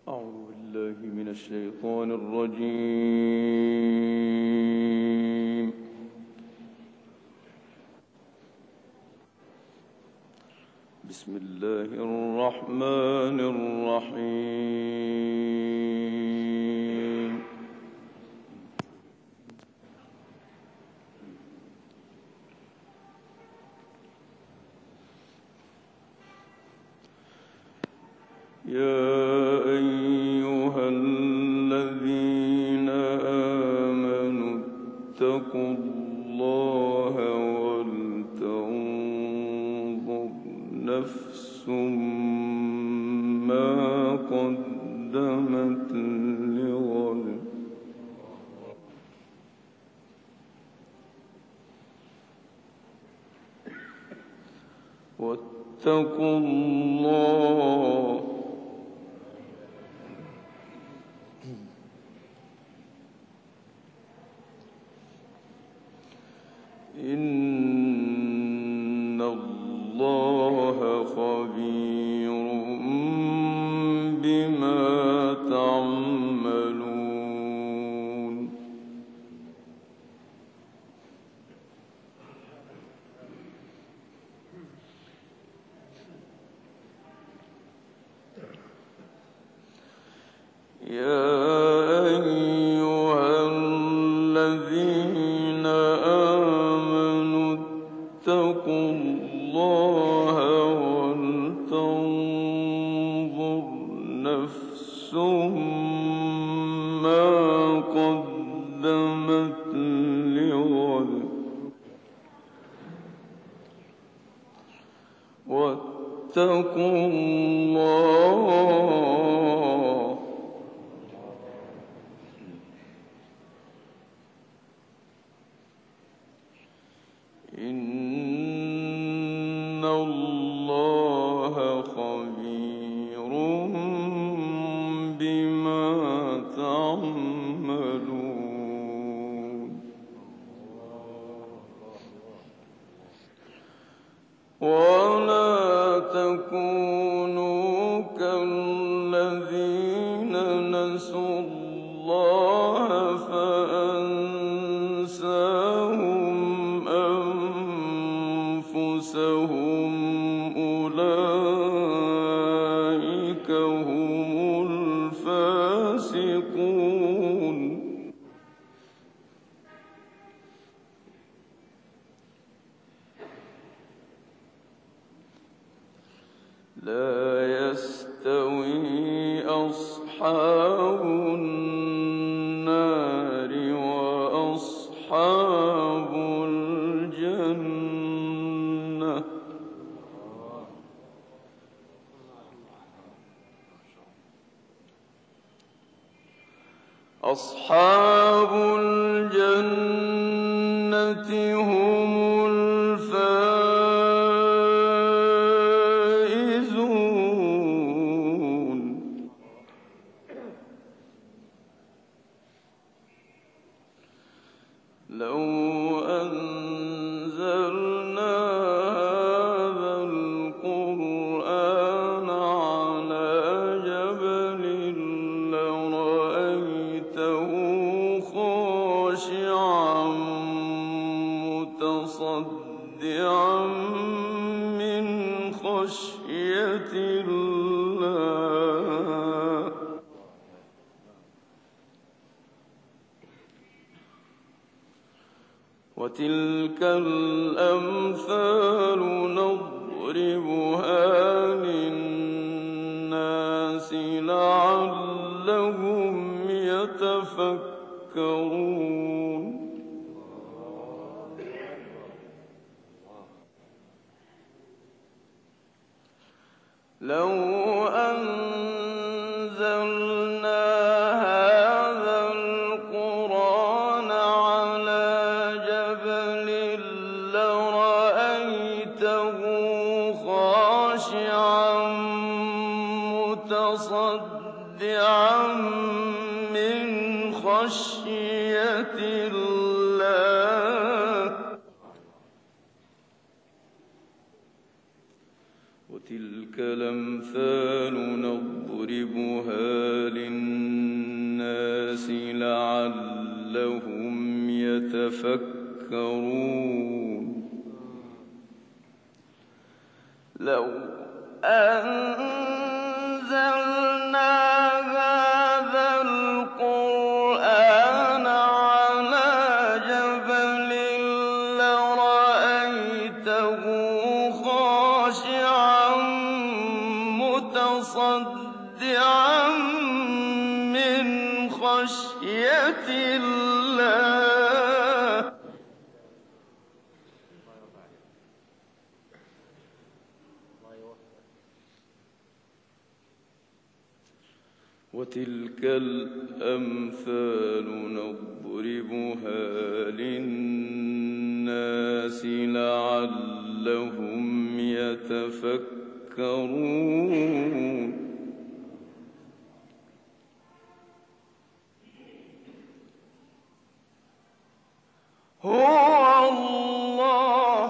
أعوذ بالله من الشيطان الرجيم. بسم الله الرحمن الرحيم. يا أيها الذين آمنوا اتقوا الله ولتنظر نفس ما قدمت لغد واتقوا الله إن الله خبير بما تعملون. يا أيها الذين آمنوا اتقوا الله ولتنظر نفس ما قدمت لغد واتقوا الله إن الله خبير بما تعملون. ولا تكونوا كالذين نسوا الله فأنساهم أنفسهم أولئك هم الفاسقون. لا يستوي أصحاب النار وأصحاب الجنة أصحاب الجنة هم الفائزون. لو أنزلنا هذا القرآن على جبل لرأيته خاشعا متصدعا من خشية الله. وتلك الأمثال نضربها للناس لعلهم يتفكرون. لو أنزلنا هذا القرآن على جبل لرأيته خاشعا متصدعا من خشية الله. وتلك الأمثال نضربها للناس لعلهم يتفكرون. لو أنزلنا هذا القرآن على جبل لرأيته خاشعا متصدعا من خشية الله. وتلك الأمثال نضربها للناس لعلهم يتفكرون. هو الله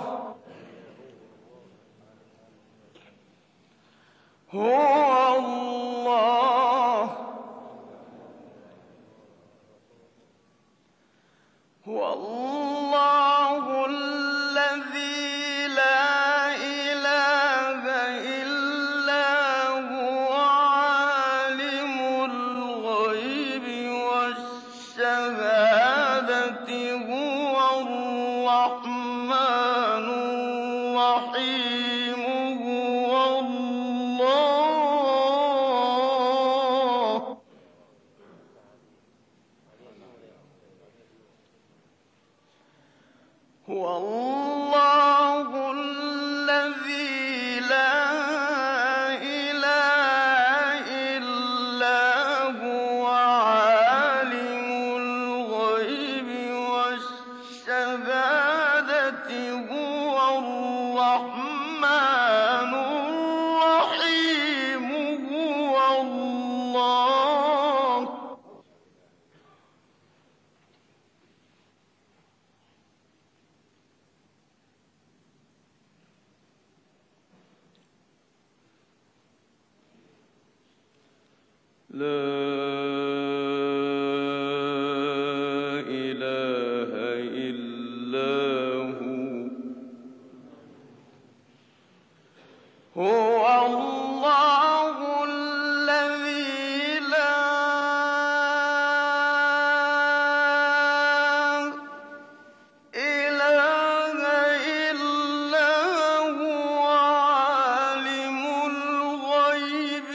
هو الله الذي لا إله إلا هو عالم الغيب والشهادة هو الرحمن الرحيم هو الله. هو الله الذي لا إله إلا هو عالم الغيب والشهادة هو الرحمن الرحيم هو الله. لا إله إلا هو الله الذي لا إله إلا هو عالم الغيب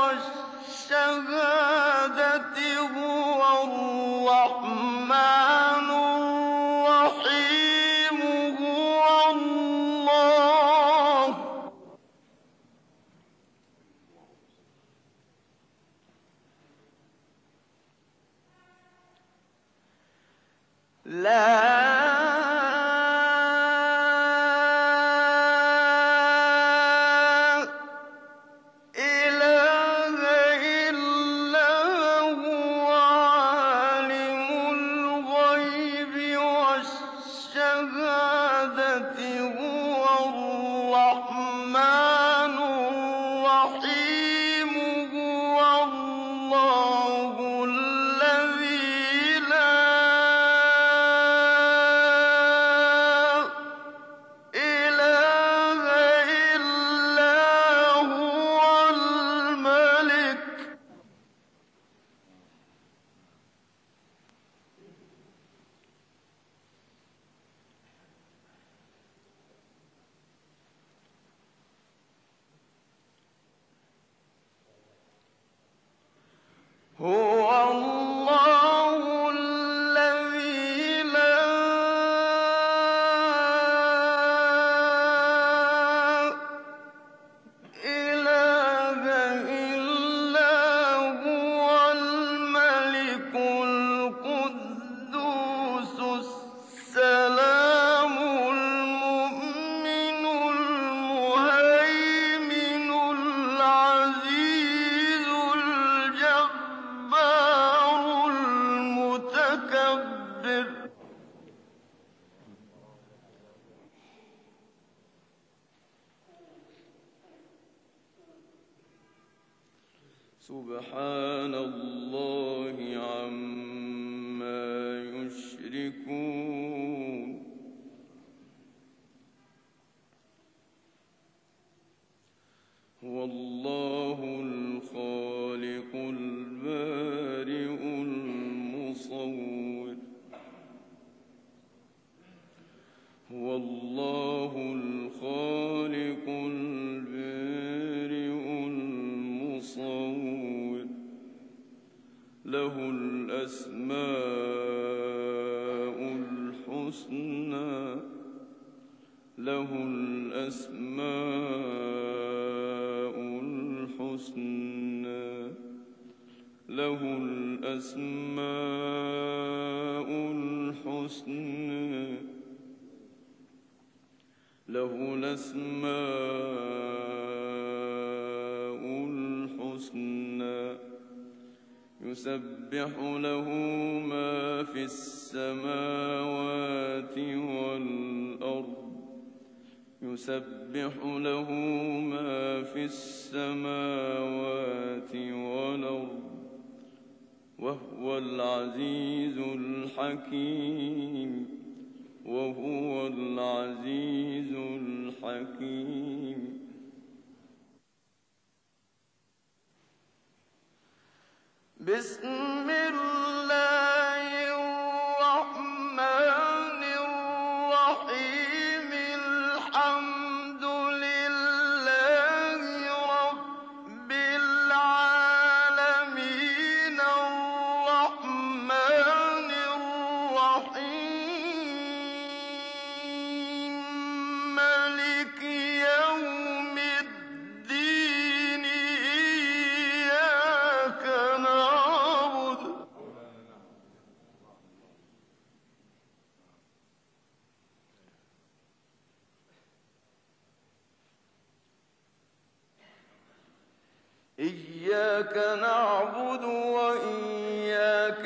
والشهادة هو الرحمن الرحيم هو الله. لا إله إلا هو عالم الغيب والشهادة هو الرحمن الرحيم هو الله الذي لا إله إلا هو الملك. هو الله الذي لا إله إلا هو الملك القدوس السلام المؤمن المهيمن العزيز الجبار سبحان الله عما يشركون هو الله الخالق البارئ المصور هو الله الخالق البارئ المصور له الأسماء الحسنى له الأسماء الحسنى له الأسماء الحسنى له الأسماء الحسنى يسبح له ما في السماوات والأرض يسبح له ما في السماوات والأرض وهو العزيز الحكيم وهو العزيز الحكيم بسم الله الرحمن الرحيم الحمد لله رب العالمين الرحمن الرحيم مالك يوم الدين إياك نعبد وإياك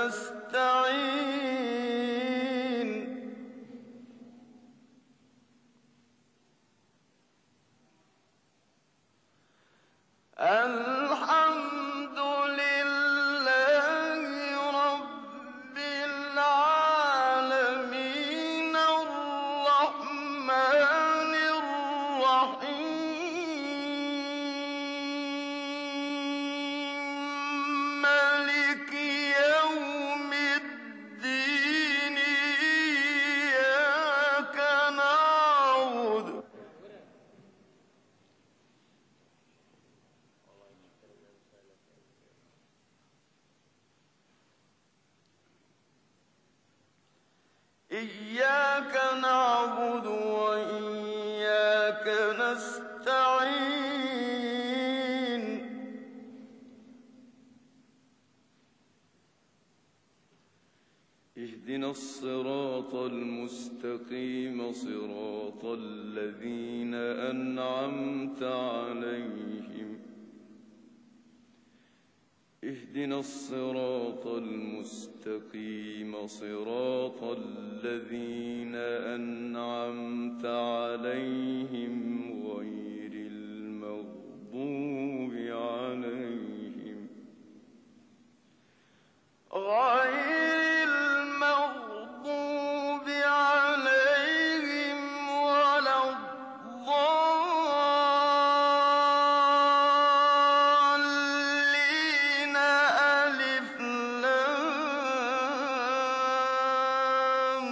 نستعين الحمد لله رب العالمين الرحمن الرحيم مالك يوم الدين إياك نعبد وإياك نستعين اهدنا الصراط المستقيم صراط الذين أنعمت عليهم اهدنا الصراط المستقيم صراط الذين أنعمت عليهم غير المغضوب عليهم ولا الضالين ألف لام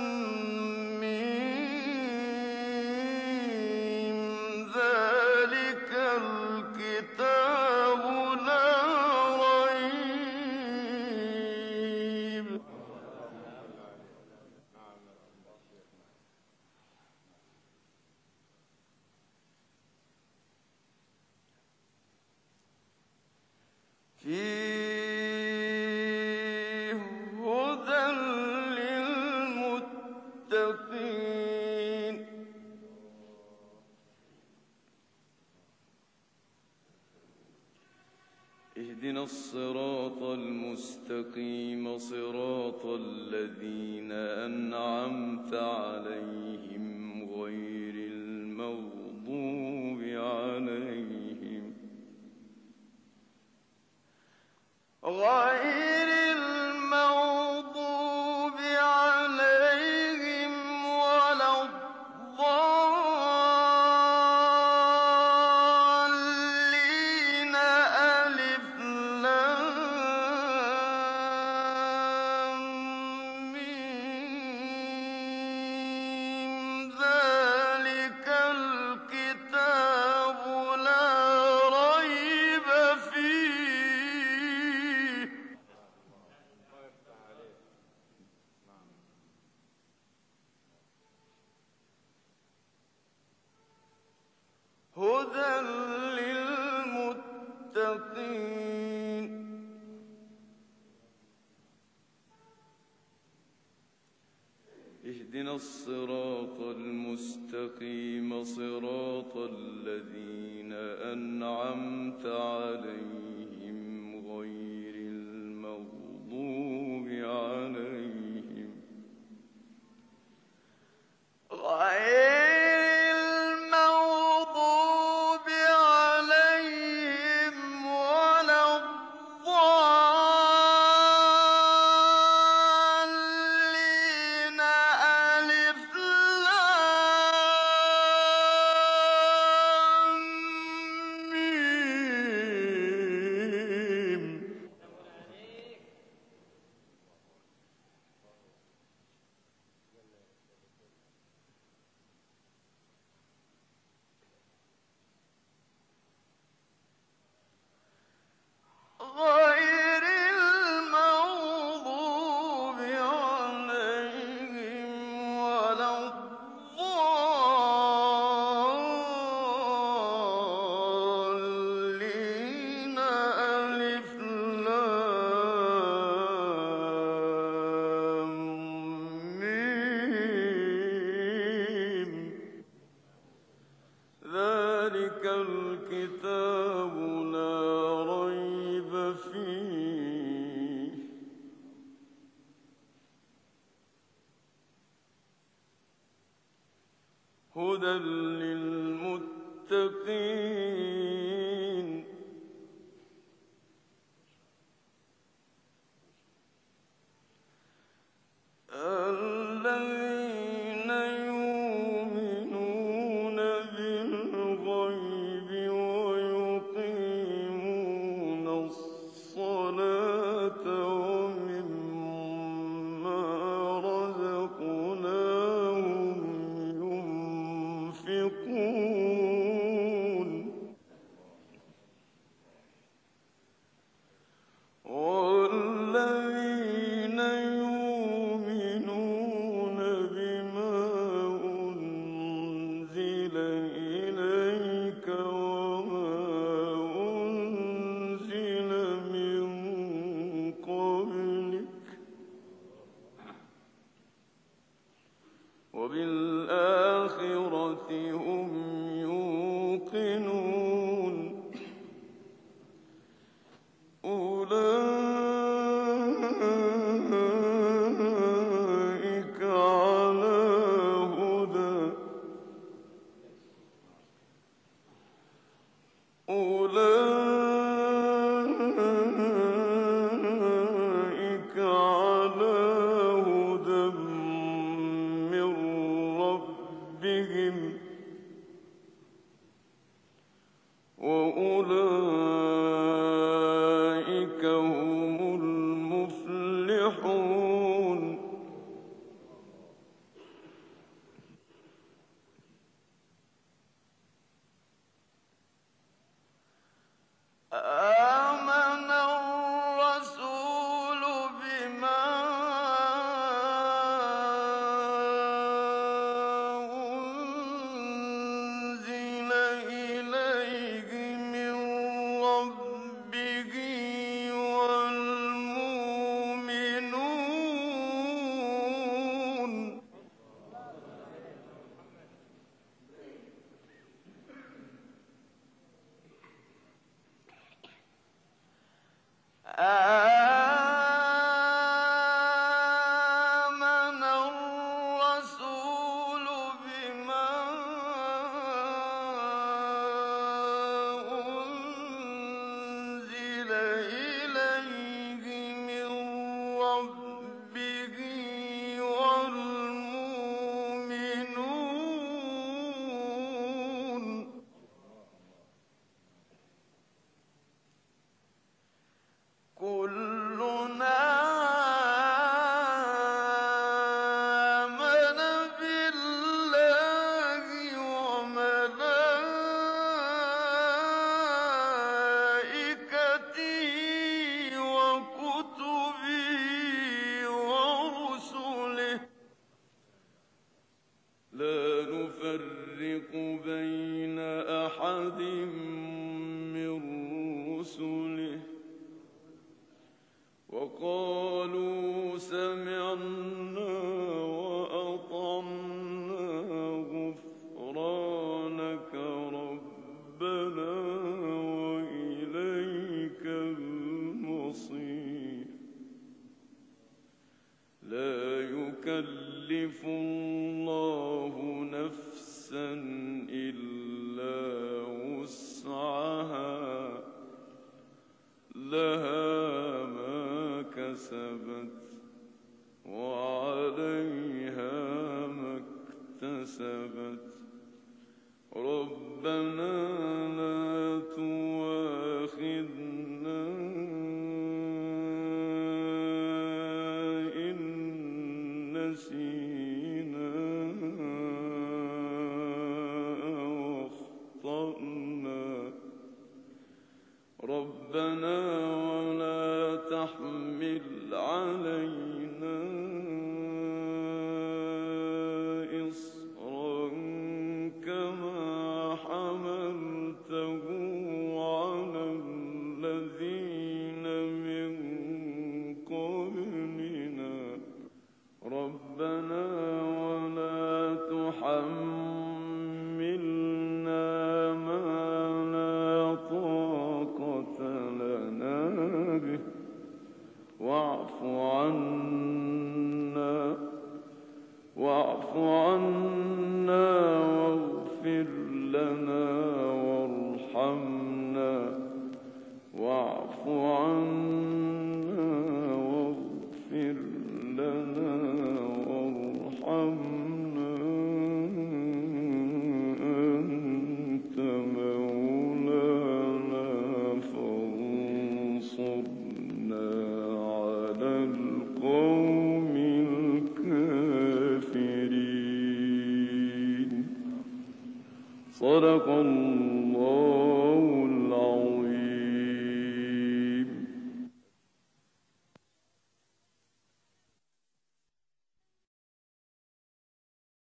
ميم ذلك الكتاب لا ريب فيه هدى للمتقين اهدنا الصراط المستقيم صراط الذين أنعمت عليهم غير المغضوب عليهم الصراط المستقيم صراط الذين أنعمت عليهم غير المغضوب عليهم ولا الضالين. ألف لام ميم. غير المغضوب عليهم ولا الضالين. ألف لام ميم. ذلك الكتاب لا ريب فيه هدى للمتقين. الذين يؤمنون بالغيب ويقيمون الصلاة ومما رزقناهم ينفقون. والذين يؤمنون بما أنزل إليك وما أنزل من قبلك وبالآخرة هم يوقنون. أولئك على هدى من ربهم وأولئك هم المفلحون. آمن الرسول بما أنزل إليه من ربنا وإليك المصير. لا يكلف الله نفسا إلا وسعها، لها ما كسبت وعليها ما اكتسبت. ربنا لا تؤاخذنا إن نسينا أو أخطأنا. ربنا ولا تحمل علينا إصرا كما حملته على الذين من قبلنا. ربنا ولا تحملنا ما لا طاقة لنا به، واعف عنا واغفر لنا وارحمنا. واعف عنا واغفر لنا وارحمنا، أنت مولانا فانصرنا على القوم الكافرين. صدق الله